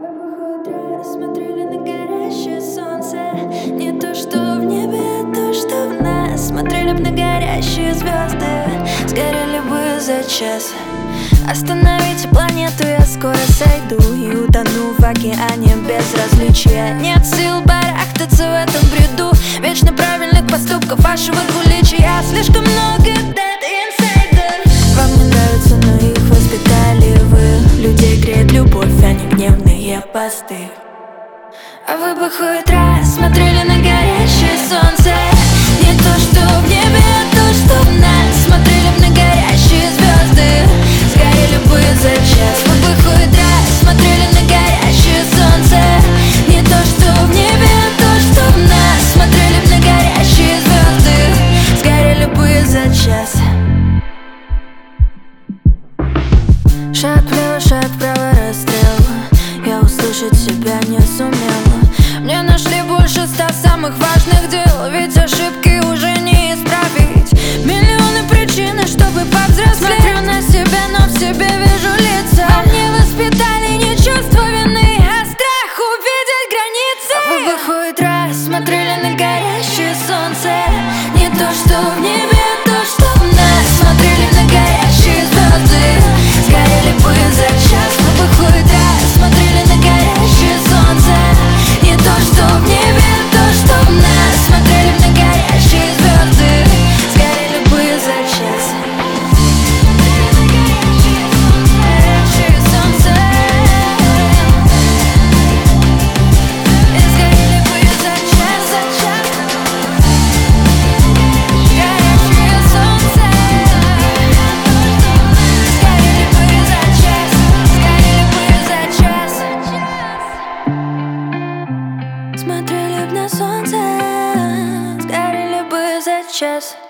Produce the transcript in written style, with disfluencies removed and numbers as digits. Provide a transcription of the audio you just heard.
Смотрели на горящее солнце. Не то, что в небе, а то, что в нас. Смотрели б на горящие звезды. Сгорели бы за час. Остановите планету, я скоро сойду и утону в океане безразличия. Нет сил барахтаться в этом бреду вечно правильных поступков вашего двуличия. Слишком много dead insider. Вам не нравится, но их воспитали вы. Людей греет любовь, а не гневные посты. А вы бы хоть раз смотрели на горящее солнце. Не то, что в небе, а то, что в нас. Смотрели б на горящие звезды. Сгорели бы за час. Вы бы хоть раз смотрели на горящее солнце. Не то, что в небе, а то, что в нас. Смотрели б на горящие звезды. Сгорели бы за час. Шаг влево, шаг вправо, расстрел. Я услышать себя не сумела. Мне нашли больше 100 самых важных дел. Ведь ошибки уже не исправить. Миллионы причин, чтобы повзрослеть. Смотрю на себя, но в себе вижу лица. Во мне воспитали не чувство вины, а страх увидеть границы. А вы бы хоть раз смотрели на горящее солнце. Не то, что в небе, а то, что в нас. Смотрели на горящие звезды. Сгорели бы за час. Вы бы хоть раз смотрели на горящее солнце. Не то, что в небе, а то, что в нас. Смотрели на горящие звезды. Сгорели бы за час. Горящее солнце. И сгорели бы за час, за час. Горящее солнце. Сгорели бы за час. Сгорели бы за час. Смотрели б на солнце. Сгорели бы за час.